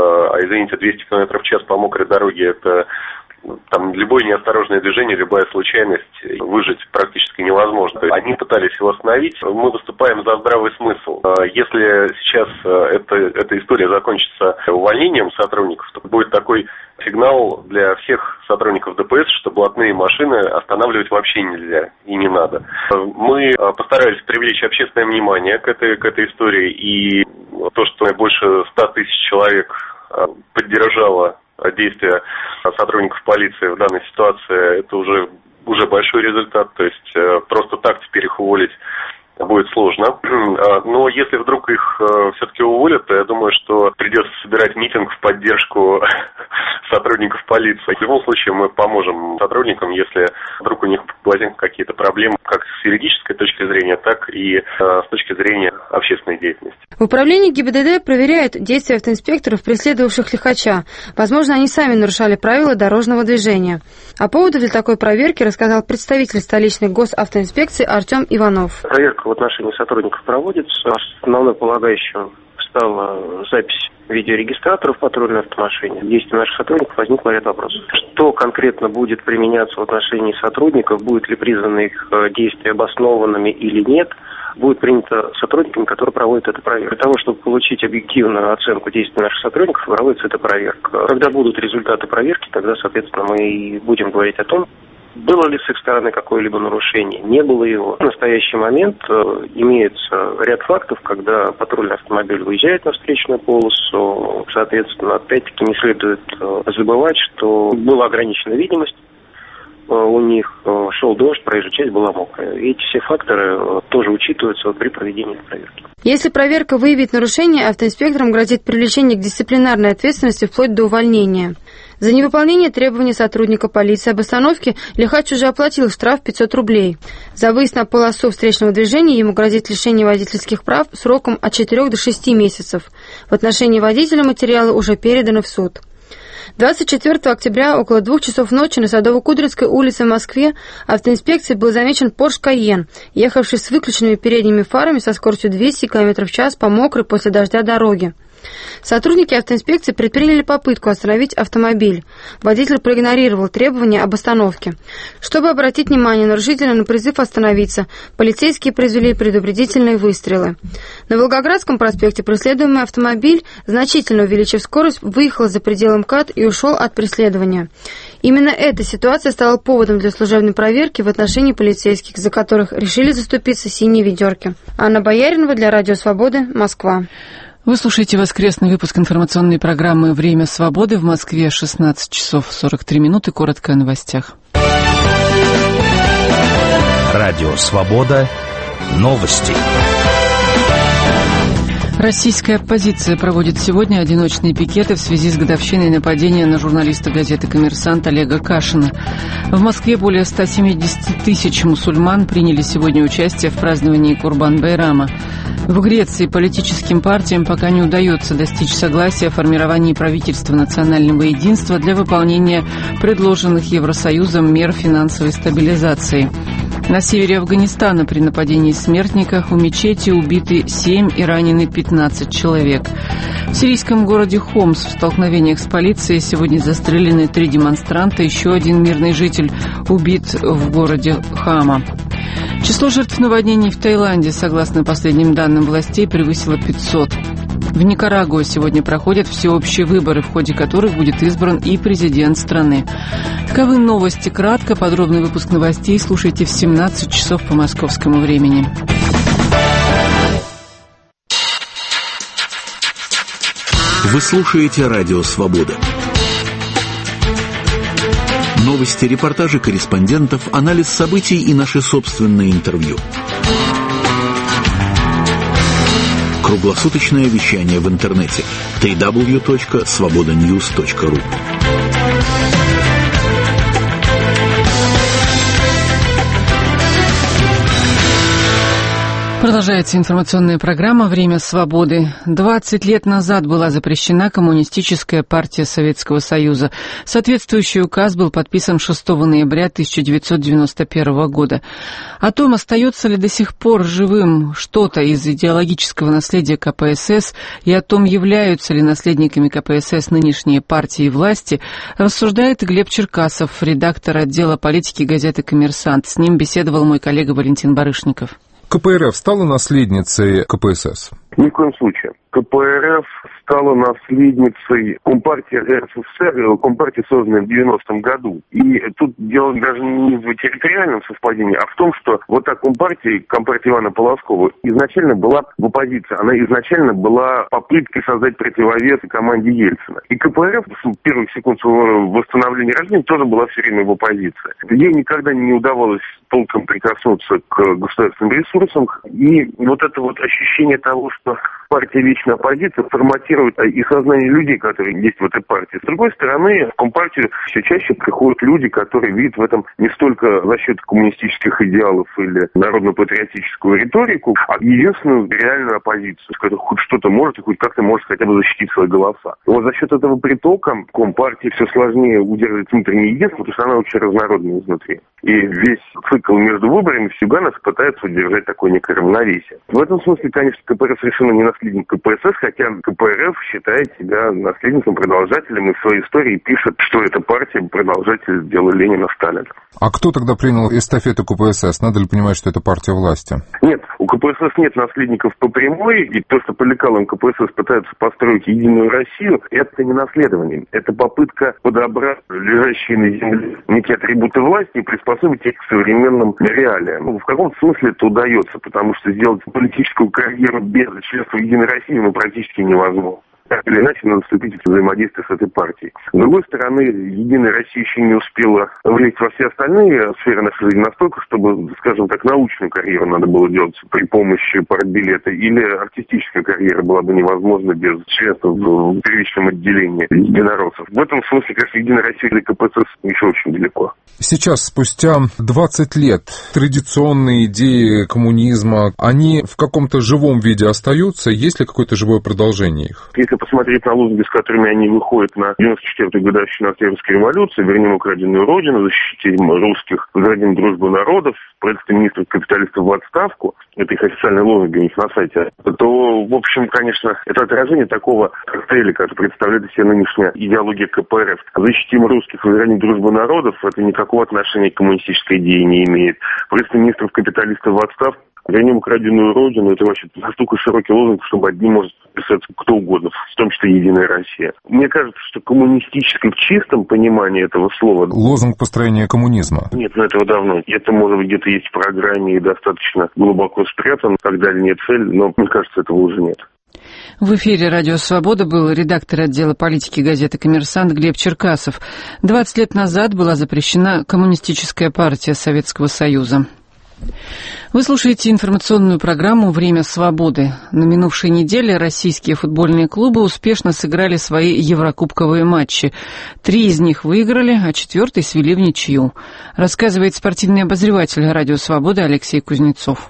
Speaker 20: 200 км в час по мокрой дороге, это там любое неосторожное движение, любая случайность, выжить практически невозможно. Они пытались его остановить. Мы выступаем за здравый смысл. Если сейчас эта история закончится увольнением сотрудников, то будет такой сигнал для всех сотрудников ДПС, что блатные машины останавливать вообще нельзя и не надо. Мы постарались привлечь общественное внимание к этой истории, и то, что больше 100 тысяч человек поддержало действия сотрудников полиции в данной ситуации, это уже большой результат. То есть просто так теперь их уволить будет сложно. Но если вдруг их все-таки уволят, то я думаю, что придется собирать митинг в поддержку сотрудников полиции. В любом случае мы поможем сотрудникам, если вдруг у них возникнут какие-то проблемы как с юридической точки зрения, так и с точки зрения общественной деятельности.
Speaker 19: В управлении ГИБДД проверяют действия автоинспекторов, преследовавших лихача. Возможно, они сами нарушали правила дорожного движения. О поводу для такой проверки рассказал представитель столичной госавтоинспекции Артем Иванов.
Speaker 21: Проверка в отношении сотрудников проводится. Основной полагающим стала запись видеорегистраторов патрульной автомашине. В действии наших сотрудников возникло ряд вопросов. Что конкретно будет применяться в отношении сотрудников, будут ли признаны их действия обоснованными или нет, будет принято сотрудниками, которые проводят эту проверку. Для того, чтобы получить объективную оценку действий наших сотрудников, проводится эта проверка. Когда будут результаты проверки, тогда, соответственно, мы и будем говорить о том, было ли с их стороны какое-либо нарушение, не было его. В настоящий момент имеется ряд фактов, когда патрульный автомобиль выезжает на встречную полосу. Соответственно, опять-таки не следует забывать, что была ограничена видимость. У них шел дождь, проезжая часть была мокрая. И эти все факторы тоже учитываются при проведении проверки.
Speaker 19: Если проверка выявит нарушение, автоинспекторам грозит привлечение к дисциплинарной ответственности вплоть до увольнения. За невыполнение требований сотрудника полиции об остановке лихач уже оплатил штраф 500 рублей. За выезд на полосу встречного движения ему грозит лишение водительских прав сроком от 4 до 6 месяцев. В отношении водителя материалы уже переданы в суд. 24 октября около 2 часов ночи на Садово-Кудринской улице в Москве автоинспекцией был замечен Porsche Cayenne, ехавший с выключенными передними фарами со скоростью 200 км в час по мокрой после дождя дороге. Сотрудники автоинспекции предприняли попытку остановить автомобиль. Водитель проигнорировал требования об остановке. Чтобы обратить внимание нарушителя на призыв остановиться, полицейские произвели предупредительные выстрелы. На Волгоградском проспекте преследуемый автомобиль, значительно увеличив скорость, выехал за пределы МКАД и ушел от преследования. Именно эта ситуация стала поводом для служебной проверки в отношении полицейских, за которых решили заступиться синие ведерки. Анна Бояринова для Радио Свободы, Москва.
Speaker 1: Вы слушаете воскресный выпуск информационной программы «Время свободы». В Москве 16 часов 43 минуты. Коротко о новостях.
Speaker 7: Радио «Свобода». Новости.
Speaker 1: Российская оппозиция проводит сегодня одиночные пикеты в связи с годовщиной нападения на журналиста газеты «Коммерсант» Олега Кашина. В Москве более 170 тысяч мусульман приняли сегодня участие в праздновании Курбан-Байрама. В Греции политическим партиям пока не удается достичь согласия о формировании правительства национального единства для выполнения предложенных Евросоюзом мер финансовой стабилизации. На севере Афганистана при нападении смертников у мечети убиты 7 и ранены 15 человек. В сирийском городе Хомс в столкновениях с полицией сегодня застрелены 3 демонстранта, еще один мирный житель убит в городе Хама. Число жертв наводнений в Таиланде, согласно последним данным властей, превысило 500. В Никарагуа сегодня проходят всеобщие выборы, в ходе которых будет избран и президент страны. Таковы новости кратко. Подробный выпуск новостей слушайте в 17 часов по московскому времени.
Speaker 22: Вы слушаете Радио Свобода. Новости, репортажи корреспондентов, анализ событий и наши собственные интервью. Круглосуточное вещание в интернете www.svobodanews.ru.
Speaker 1: Продолжается информационная программа «Время свободы». 20 лет назад была запрещена Коммунистическая партия Советского Союза. Соответствующий указ был подписан 6 ноября 1991 года. О том, остается ли до сих пор живым что-то из идеологического наследия КПСС и о том, являются ли наследниками КПСС нынешние партии и власти, рассуждает Глеб Черкасов, редактор отдела политики газеты «Коммерсант». С ним беседовал мой коллега Валентин Барышников.
Speaker 23: КПРФ стала наследницей КПСС?
Speaker 5: Ни в коем случае. КПРФ стала наследницей Компартии РСФСР, Компартии, созданной в 90-м году. И тут дело даже не в территориальном совпадении, а в том, что вот та Компартия Ивана Полоскова, изначально была в оппозиции. Она изначально была попыткой создать противовес команде Ельцина. И КПРФ с первых секунд своего восстановления рождения тоже была все время в оппозиции. Ей никогда не удавалось толком прикоснуться к государственным ресурсам. И вот это вот ощущение того, что партия вечная оппозиция, форматирует и сознание людей, которые есть в этой партии. С другой стороны, в Компартию все чаще приходят люди, которые видят в этом не столько за счет коммунистических идеалов или народно-патриотическую риторику, а единственную реальную оппозицию, которая хоть что-то может и хоть как-то может хотя бы защитить свои голоса. И вот за счет этого притока Компартии все сложнее удерживать внутреннее единство, потому что она очень разнородная изнутри. И весь цикл между выборами всегда нас пытается удержать такое некое равновесие. В этом смысле, конечно, КПРФ совершенно не наследник КПСС, хотя КПРФ считает себя наследником, продолжателем, и в своей истории пишет, что эта партия продолжатель дела Ленина-Сталина.
Speaker 2: А кто тогда принял эстафету КПСС? Надо ли понимать, что это партия власти?
Speaker 5: Нет, у КПСС нет наследников по прямой, и то, что по лекалам КПСС пытаются построить единую Россию, это не наследование. Это попытка подобрать лежащие на земле некие атрибуты власти и приспособить их к современным реалиям. В каком-то смысле это удается, потому что сделать политическую карьеру без членства в Единой России практически невозможно. Так или иначе, надо вступить в взаимодействие с этой партией. С другой стороны, Единая Россия еще не успела влезть во все остальные сферы нашей жизни настолько, чтобы, скажем так, научную карьеру надо было делать при помощи партбилета, или артистическая карьера была бы невозможна без членства в первичном отделении единороссов. В этом смысле, конечно, Единая Россия для КПСС еще очень далеко.
Speaker 2: Сейчас, спустя 20 лет, традиционные идеи коммунизма, они в каком-то живом виде остаются? Есть ли какое-то живое продолжение их?
Speaker 5: Если посмотреть на лозунги, с которыми они выходят на 94-ю годовщину Октябрьской революции, вернем украденную родину, защитим русских, возродим дружбу народов, правительство министров капиталистов в отставку, это их официальные лозунги у них на сайте, то, в общем, конечно, это отражение такого коктейля, который представляет из себя нынешняя идеология КПРФ. Защитим русских, возродим дружбу народов, это никакого отношения к коммунистической идее не имеет. Правительство министров капиталистов в отставку, вернем украденную родину, это вообще настолько широкий лозунг, чтобы одним может писаться кто угодно, в том числе Единая Россия. Мне кажется, что коммунистический в чистом понимании этого слова...
Speaker 2: Лозунг построения коммунизма.
Speaker 5: Нет, этого давно. Это, может быть, где-то есть в программе и достаточно глубоко спрятан, как дальняя цель, но, мне кажется, этого уже нет.
Speaker 1: В эфире «Радио Свобода» был редактор отдела политики газеты «Коммерсант» Глеб Черкасов. 20 лет назад была запрещена Коммунистическая партия Советского Союза. Вы слушаете информационную программу «Время свободы». На минувшей неделе российские футбольные клубы успешно сыграли свои еврокубковые матчи. 3 из них выиграли, а 4-й свели в ничью. Рассказывает спортивный обозреватель «Радио Свобода» Алексей Кузнецов.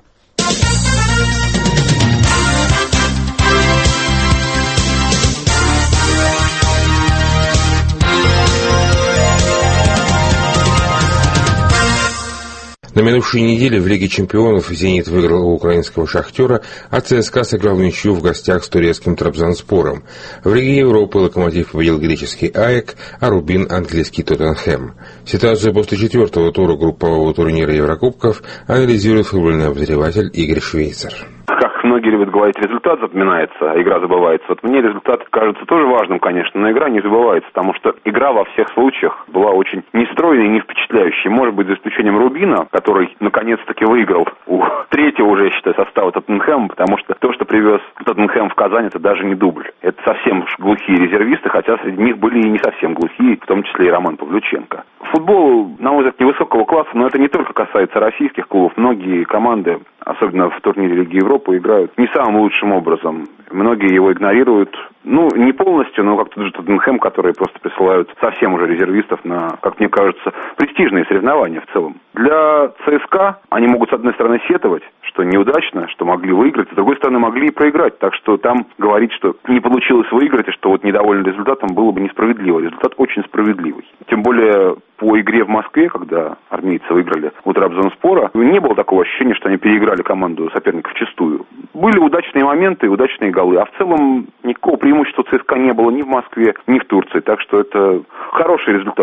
Speaker 3: На минувшей неделе в Лиге чемпионов «Зенит» выиграл у украинского «Шахтера», а ЦСКА сыграл в ничью в гостях с турецким «Трабзонспором». В Лиге Европы «Локомотив» победил греческий «АЭК», а «Рубин» — английский «Тоттенхэм». Ситуацию после 4-го тура группового турнира Еврокубков анализирует футбольный обозреватель Игорь Швейцар.
Speaker 23: Как многие любят говорить, результат запоминается, а игра забывается. Вот мне результат кажется тоже важным, конечно, но игра не забывается, потому что игра во всех случаях была очень нестройной и не впечатляющей. Может быть, за исключением Рубина, который наконец-таки выиграл у третьего уже, я считаю, состава Тоттенхэма, потому что то, что привез Тоттенхэм в Казань, это даже не дубль. Это совсем уж глухие резервисты, хотя среди них были и не совсем глухие, в том числе и Роман Павлюченко. Футбол, на мой взгляд, невысокого класса, но это не только касается российских клубов. Многие команды, особенно в турнире Лиги Европы, играют не самым лучшим образом. Многие его игнорируют. Не полностью, но как тот же Тоттенхэм, которые просто присылают совсем уже резервистов на, как мне кажется, престижные соревнования в целом. Для ЦСКА они могут, с одной стороны, сетовать, что неудачно, что могли выиграть, с другой стороны, могли и проиграть. Так что там говорить, что не получилось выиграть, и что вот недовольны результатом, было бы несправедливо. Результат очень справедливый. Тем более по игре в Москве, когда армейцы выиграли у Трабзонспора, не было такого ощущения, что они переиграли команду соперников вчистую. Были удачные моменты и удачные голы, а в целом никакого преимущества ЦСКА не было ни в Москве, ни в Турции. Так что это хороший результат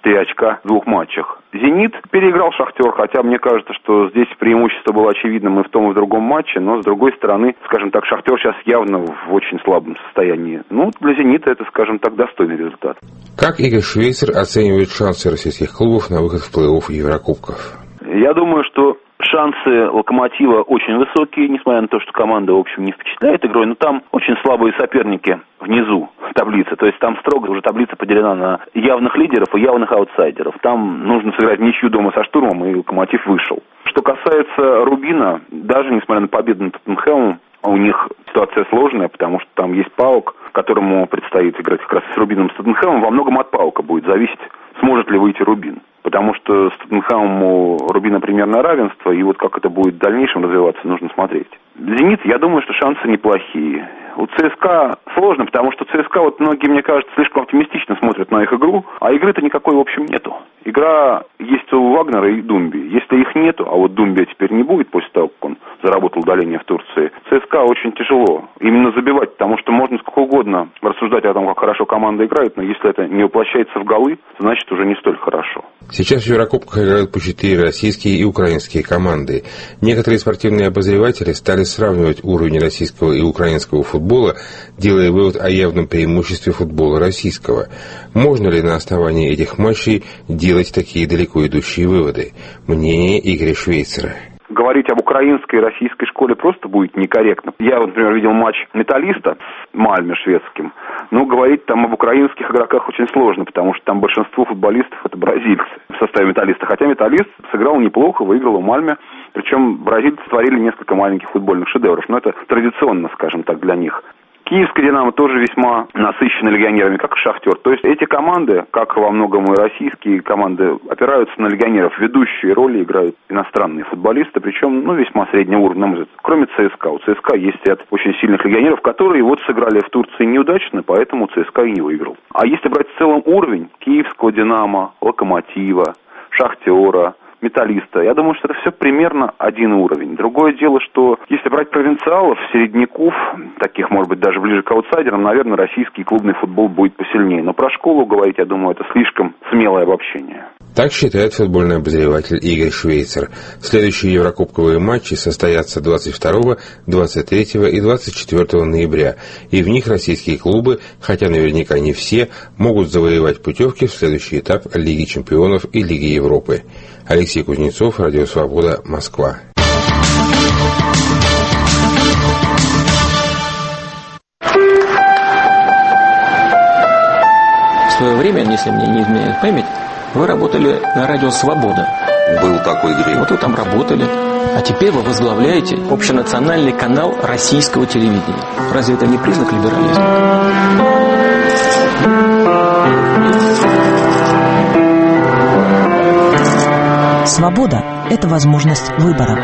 Speaker 23: 4 очка в 2 матчах. «Зенит» переиграл «Шахтер», хотя мне кажется, что здесь преимущество было очевидным и в том, и в другом матче, но, с другой стороны, скажем так, «Шахтер» сейчас явно в очень слабом состоянии. Ну, для «Зенита» это, скажем так, достойный результат.
Speaker 3: Как Игорь Швейцер оценивает шансы российских клубов на выход в плей-офф Еврокубков?
Speaker 23: Я думаю, что шансы «Локомотива» очень высокие, несмотря на то, что команда, в общем, не впечатляет игрой, но там очень слабые соперники внизу таблицы. То есть там строго уже таблица поделена на явных лидеров и явных аутсайдеров. Там нужно сыграть ничью дома со «Штурмом», и «Локомотив» вышел. Что касается «Рубина», даже несмотря на победу над «Тоттенхэмом», у них ситуация сложная, потому что там есть ПАОК, которому предстоит играть как раз с «Рубином», с «Тоттенхэмом». Во многом от ПАОКа будет зависеть, сможет ли выйти «Рубин». Потому что с «Тоттенхэмом» у «Рубина» примерно равенство, и вот как это будет в дальнейшем развиваться, нужно смотреть. «Зенит», я думаю, что шансы неплохие. У ЦСКА сложно, потому что ЦСКА, вот многие, мне кажется, слишком оптимистично смотрят на их игру, а игры-то никакой, в общем, нету. Игра есть у Вагнера и Думби. Если их нету, а вот Думби теперь не будет после того, как он заработал удаление в Турции, ЦСКА очень тяжело именно забивать, потому что можно сколько угодно рассуждать о том, как хорошо команда играет, но если это не воплощается в голы, значит уже не столь хорошо.
Speaker 3: Сейчас в Еврокубках играют по 4 российские и украинские команды. Некоторые спортивные обозреватели стали сравнивать уровень российского и украинского футбола, делая вывод о явном преимуществе футбола российского. Можно ли на основании этих матчей делать такие далеко идущие выводы? Мнение Игоря Швейцера.
Speaker 23: Говорить об украинской и российской школе просто будет некорректно. Я, например, видел матч «Металлиста» с Мальме шведским. Но говорить там об украинских игроках очень сложно, потому что там большинство футболистов это бразильцы в составе «Металлиста». Хотя «Металлист» сыграл неплохо, выиграл у Мальме. Причем бразильцы творили несколько маленьких футбольных шедевров. Но это традиционно, скажем так, для них. Киевская «Динамо» тоже весьма насыщена легионерами, как и «Шахтер». То есть эти команды, как во многом и российские команды, опираются на легионеров. Ведущие роли играют иностранные футболисты, причем весьма среднего уровня, на мой взгляд. Кроме ЦСКА. У ЦСКА есть ряд очень сильных легионеров, которые вот сыграли в Турции неудачно, поэтому ЦСКА и не выиграл. А если брать в целом уровень Киевского «Динамо», «Локомотива», «Шахтера», «Металлиста», я думаю, что это все примерно один уровень. Другое дело, что если брать провинциалов, середняков, таких, может быть, даже ближе к аутсайдерам, наверное, российский клубный футбол будет посильнее. Но про школу говорить, я думаю, это слишком смелое обобщение.
Speaker 3: Так считает футбольный обозреватель Игорь Швейцер. Следующие еврокубковые матчи состоятся 22, 23 и 24 ноября. И в них российские клубы, хотя наверняка не все, могут завоевать путевки в следующий этап Лиги чемпионов и Лиги Европы. Алексей Кузнецов, Радио Свобода, Москва.
Speaker 4: В свое время, если мне не изменяет память, вы работали на Радио Свобода.
Speaker 6: Был такой грех.
Speaker 4: Вот вы там работали. А теперь вы возглавляете общенациональный канал российского телевидения. Разве это не признак либерализма?
Speaker 15: Свобода – это возможность выбора.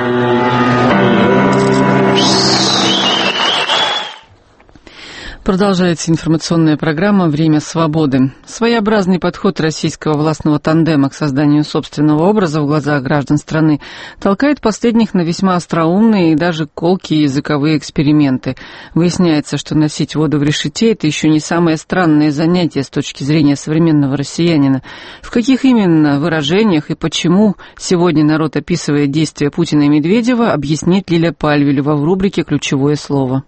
Speaker 1: Продолжается информационная программа «Время свободы». Своеобразный подход российского властного тандема к созданию собственного образа в глазах граждан страны толкает последних на весьма остроумные и даже колкие языковые эксперименты. Выясняется, что носить воду в решете – это еще не самое странное занятие с точки зрения современного россиянина. В каких именно выражениях и почему сегодня народ описывает действия Путина и Медведева, объяснит Лиля Пальвелева в рубрике «Ключевое слово».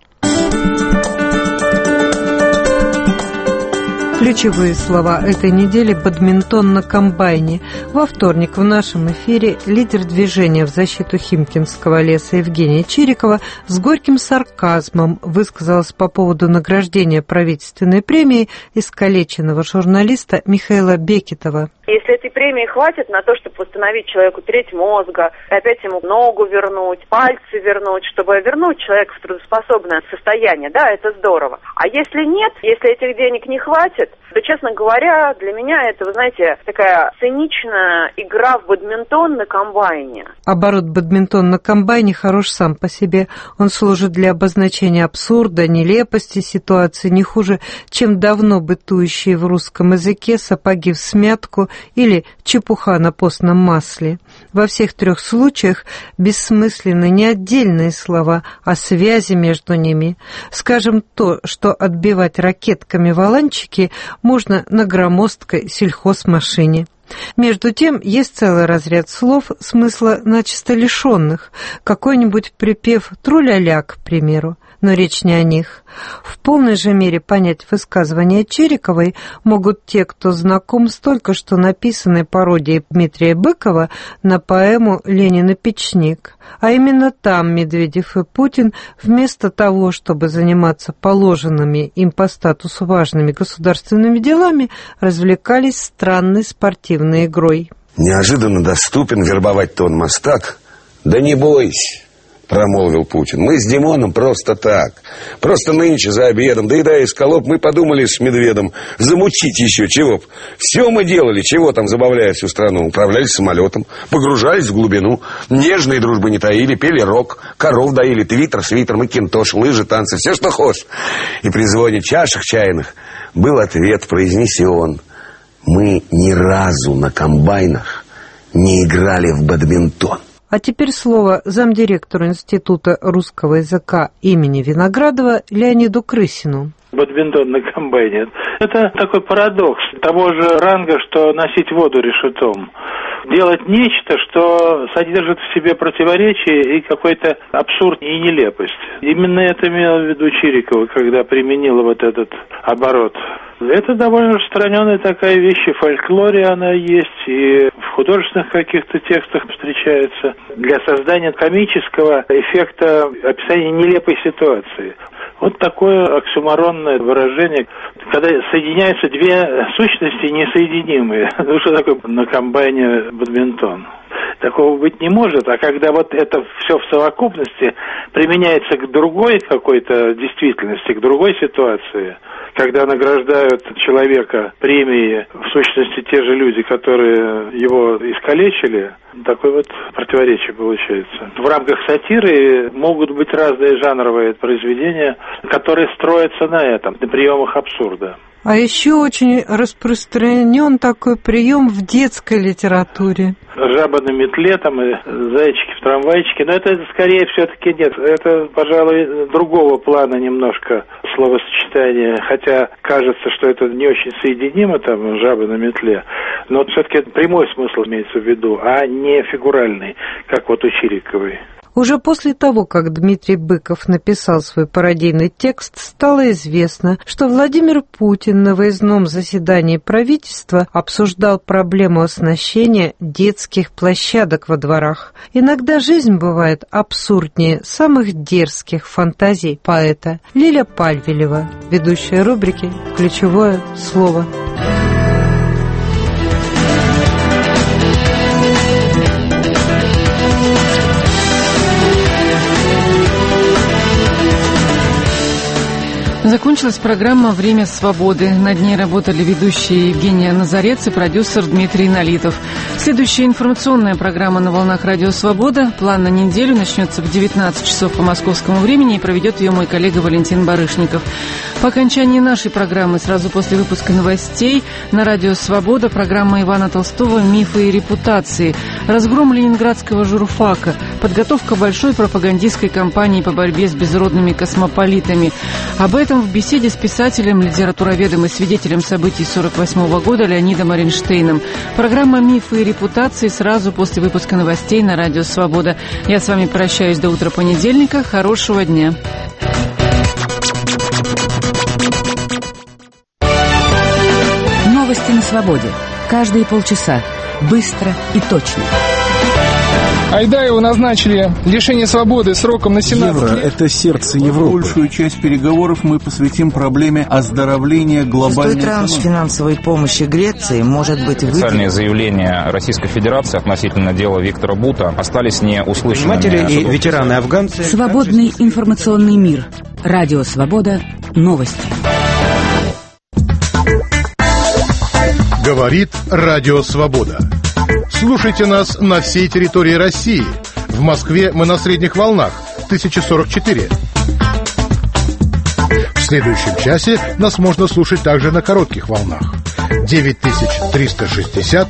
Speaker 9: Ключевые слова этой недели – бадминтон на комбайне. Во вторник в нашем эфире лидер движения в защиту Химкинского леса Евгения Чирикова с горьким сарказмом высказалась по поводу награждения правительственной премией искалеченного журналиста Михаила Бекетова.
Speaker 24: Если этой премии хватит на то, чтобы восстановить человеку треть мозга, опять ему ногу вернуть, пальцы вернуть, чтобы вернуть человека в трудоспособное состояние, да, это здорово. А если нет, если этих денег не хватит, то, честно говоря, для меня это, вы знаете, такая циничная игра в бадминтон на комбайне.
Speaker 9: Оборот бадминтон на комбайне хорош сам по себе. Он служит для обозначения абсурда, нелепости ситуации, не хуже, чем давно бытующие в русском языке сапоги всмятку или чепуха на постном масле. Во всех трех случаях бессмысленны не отдельные слова, а связи между ними. Скажем, то, что отбивать ракетками валанчики можно на громоздкой сельхозмашине. Между тем, есть целый разряд слов, смысла начисто лишенных, какой-нибудь припев «тру-ля-ля», к примеру, но речь не о них. В полной же мере понять высказывания Чириковой могут те, кто знаком с только что написанной пародией Дмитрия Быкова на поэму «Ленин и печник». А именно там Медведев и Путин вместо того, чтобы заниматься положенными им по статусу важными государственными делами, развлекались странной спортивной игрой.
Speaker 6: Неожиданно доступен, вербовать-то он мастак. Да не бойся, промолвил Путин. Мы с Димоном просто так. Просто нынче за обедом, доедая эскалоп, мы подумали с Медведом замутить еще чего б. Все мы делали, чего там, забавляя всю страну. Управлялись самолетом, погружались в глубину, нежные дружбы не таили, пели рок, коров доили, твиттер, свитер, макинтош, лыжи, танцы, все, что хочешь. И при звоне чашек чайных был ответ произнесен. Мы ни разу на комбайнах не играли в бадминтон.
Speaker 9: А теперь слово замдиректору Института русского языка имени Виноградова Леониду Крысину.
Speaker 8: Бадминтон на комбайне. Это такой парадокс того же ранга, что носить воду решетом. Делать нечто, что содержит в себе противоречие и какой-то абсурд и нелепость. Именно это имела в виду Чирикова, когда применила вот этот оборот. Это довольно распространенная такая вещь, и в фольклоре она есть, и в художественных каких-то текстах встречается для создания комического эффекта описания нелепой ситуации. Вот такое оксюморонное выражение, когда соединяются две сущности несоединимые. Ну, что такое на комбайне бадминтон? Такого быть не может, а когда вот это все в совокупности применяется к другой какой-то действительности, к другой ситуации, когда награждают человека премией, в сущности, те же люди, которые его искалечили, такое вот противоречие получается. В рамках сатиры могут быть разные жанровые произведения, которые строятся на этом, на приемах абсурда.
Speaker 9: А еще очень распространен такой прием в детской литературе.
Speaker 8: Жаба на метле, там, и зайчики в трамвайчике, но это скорее все-таки нет. Это, пожалуй, другого плана немножко словосочетание, хотя кажется, что это не очень соединимо, там, жаба на метле, но все-таки прямой смысл имеется в виду, а не фигуральный, как вот у Чириковой.
Speaker 9: Уже после того, как Дмитрий Быков написал свой пародийный текст, стало известно, что Владимир Путин на выездном заседании правительства обсуждал проблему оснащения детских площадок во дворах. Иногда жизнь бывает абсурднее самых дерзких фантазий поэта. Лиля Пальвелева, ведущая рубрики «Ключевое слово».
Speaker 1: Закончилась программа «Время свободы». Над ней работали ведущие Евгения Назарец и продюсер Дмитрий Налитов. Следующая информационная программа на волнах «Радио Свобода». План на неделю начнется в 19 часов по московскому времени и проведет ее мой коллега Валентин Барышников. По окончании нашей программы, сразу после выпуска новостей, на «Радио Свобода» программа Ивана Толстого «Мифы и репутации», разгром ленинградского журфака, подготовка большой пропагандистской кампании по борьбе с безродными космополитами. Об этом в беседе с писателем, литературоведом и свидетелем событий 1948 года Леонидом Оренштейном. Программа «Мифы и репутации» сразу после выпуска новостей на «Радио Свобода». Я с вами прощаюсь до утра понедельника. Хорошего дня.
Speaker 10: Новости на свободе. Каждые полчаса. Быстро и точно.
Speaker 11: Айдаеву назначили лишение свободы сроком на 17 лет.
Speaker 16: Евро – это сердце Европы.
Speaker 25: Большую часть переговоров мы посвятим проблеме оздоровления глобальной экономики.
Speaker 15: Транш финансовой помощи Греции может быть выделен.
Speaker 26: Официальные заявления Российской Федерации относительно дела Виктора Бута остались неуслышанными.
Speaker 27: Матери и ветераны афганцы.
Speaker 10: Свободный информационный мир. Радио Свобода. Новости.
Speaker 28: Говорит Радио Свобода. Слушайте нас на всей территории России. В Москве мы на средних волнах 1044. В следующем часе нас можно слушать также на коротких волнах 9360,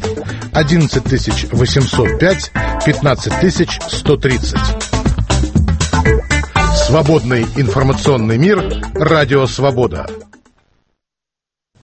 Speaker 28: 11805, 15130. Свободный информационный мир. Радио Свобода.